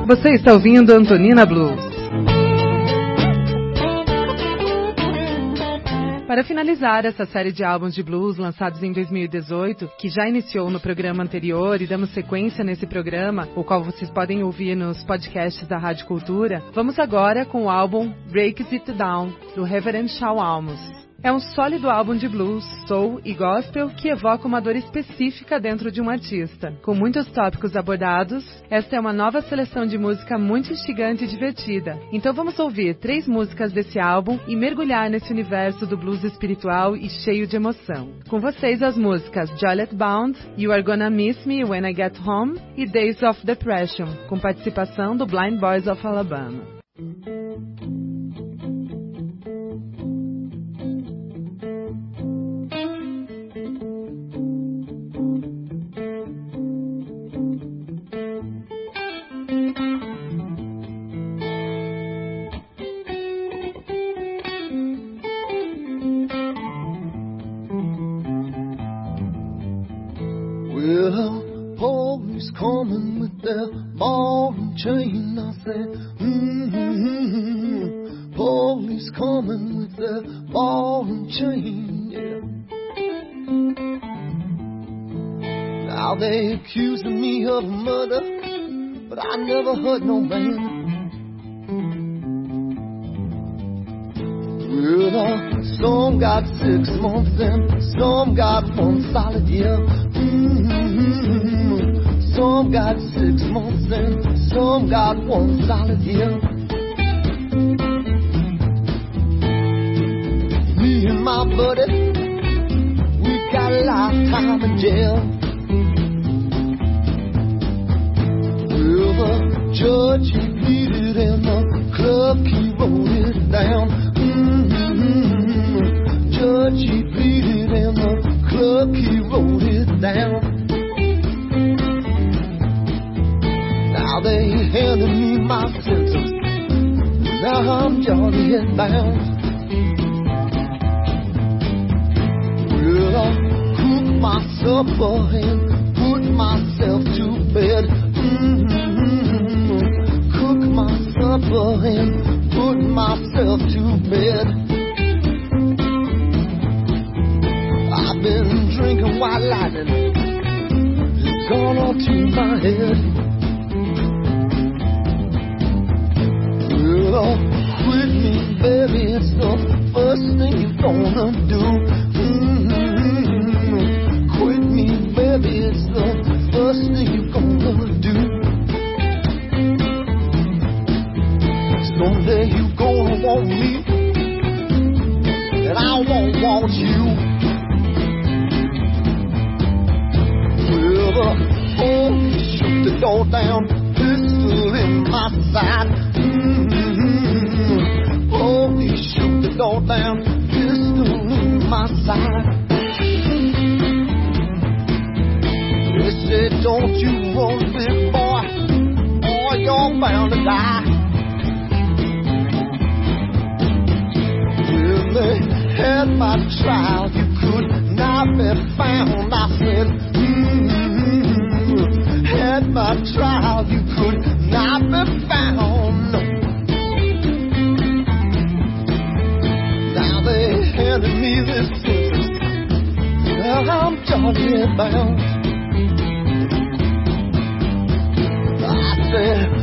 Você está ouvindo Antonina Blues. Para finalizar essa série de álbuns de blues lançados em 2018, que já iniciou no programa anterior e damos sequência nesse programa, o qual vocês podem ouvir nos podcasts da Rádio Cultura, vamos agora com o álbum Breaks It Down, do Reverend Shaw Almos. É um sólido álbum de blues, soul e gospel que evoca uma dor específica dentro de um artista. Com muitos tópicos abordados, esta é uma nova seleção de música muito instigante e divertida. Então vamos ouvir 3 músicas desse álbum e mergulhar nesse universo do blues espiritual e cheio de emoção. Com vocês as músicas Joliet Bound, You Are Gonna Miss Me When I Get Home e Days of Depression, com participação do Blind Boys of Alabama. Coming with their ball and chain, I said, police coming with their ball and chain, yeah. Now they accusing me of murder, but I never hurt no man. Well, some got 6 months and some got 1 solid year. Some got 6 months and some got 1 solid year. Me and my buddy, we got a lifetime in jail. Well, the judge, he pleaded and the clerk, he wrote it down. Judge, he pleaded and the clerk, he wrote it down. Now they handed me my sentence. Now I'm Joliet bound. Well, I cooked my supper and put myself to bed. Cooked my supper and put myself to bed. I've been drinking white lightning. It's gone up to my head. Quit me, baby, it's the first thing you're gonna do. Quit me, baby, it's the first thing you're gonna do. Someday you're gonna want me, and I won't want you. Well, the police shoot the door down, pistol in my side. Police shoot the door down, pistol in my side. They said, don't you run, big boy, or you're bound to die. Well, they had my trial, you could not be found. I said, had my trial, you could not be found. Handed me this sentence. Well, I'm Joliet bound. I said,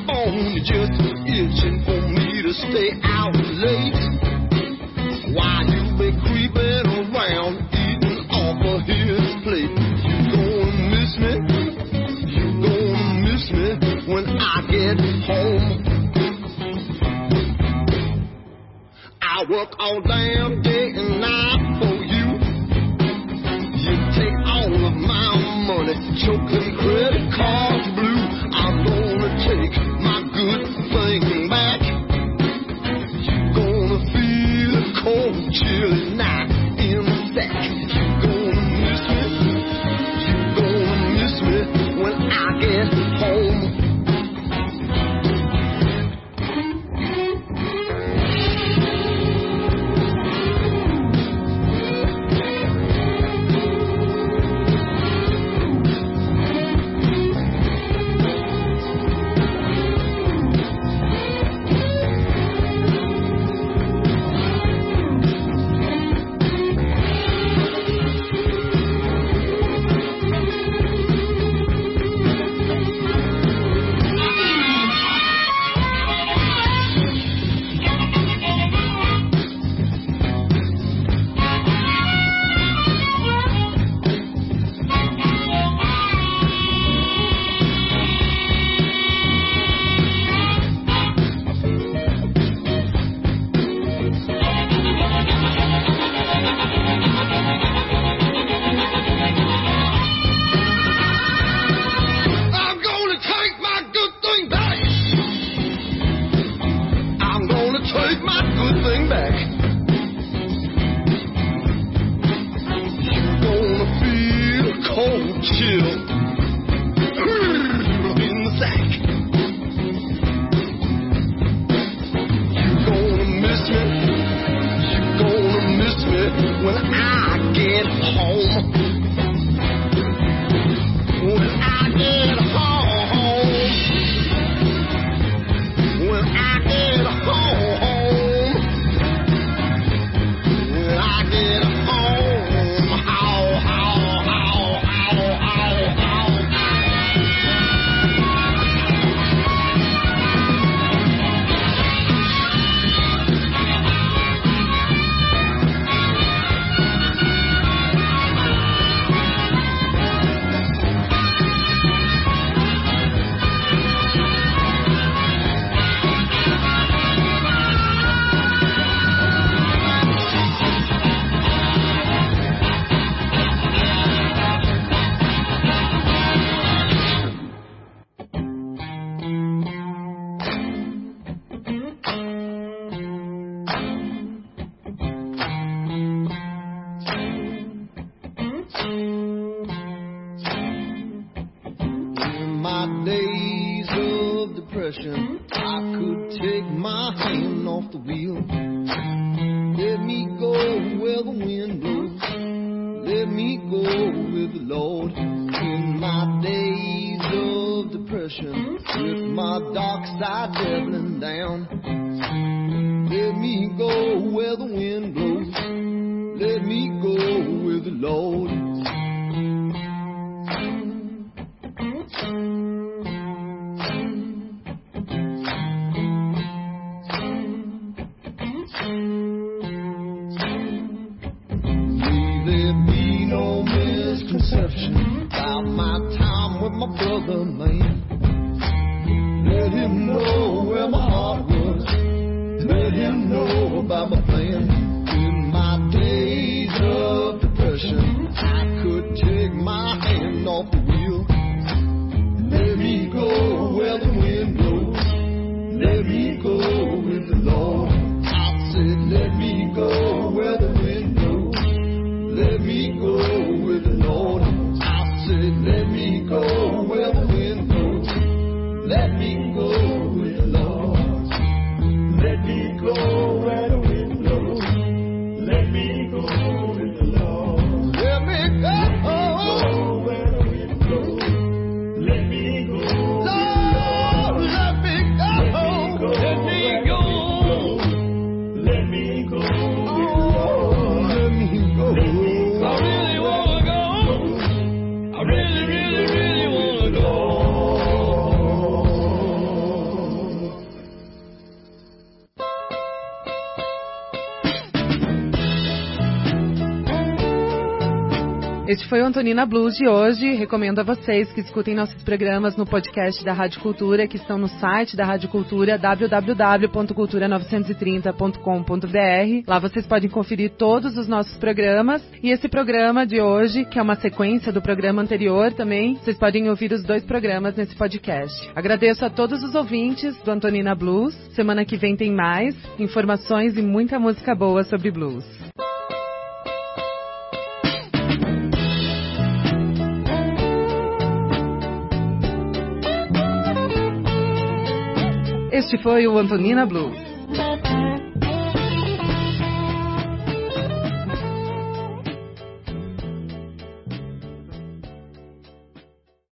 stay out late while you when I get home. I work all damn day and night for you. You take all of my money, choking credit cards blue. I'm gonna take my good thing back. You're gonna feel a cold, chilly night in the sack. You're gonna miss me when I get home. Este foi o Antonina Blues de hoje. Recomendo a vocês que escutem nossos programas no podcast da Rádio Cultura, que estão no site da Rádio Cultura, www.cultura930.com.br. Lá vocês podem conferir todos os nossos programas. E esse programa de hoje, que é uma sequência do programa anterior também, vocês podem ouvir os 2 programas nesse podcast. Agradeço a todos os ouvintes do Antonina Blues. Semana que vem tem mais informações e muita música boa sobre blues. Este foi o Antonina Blues.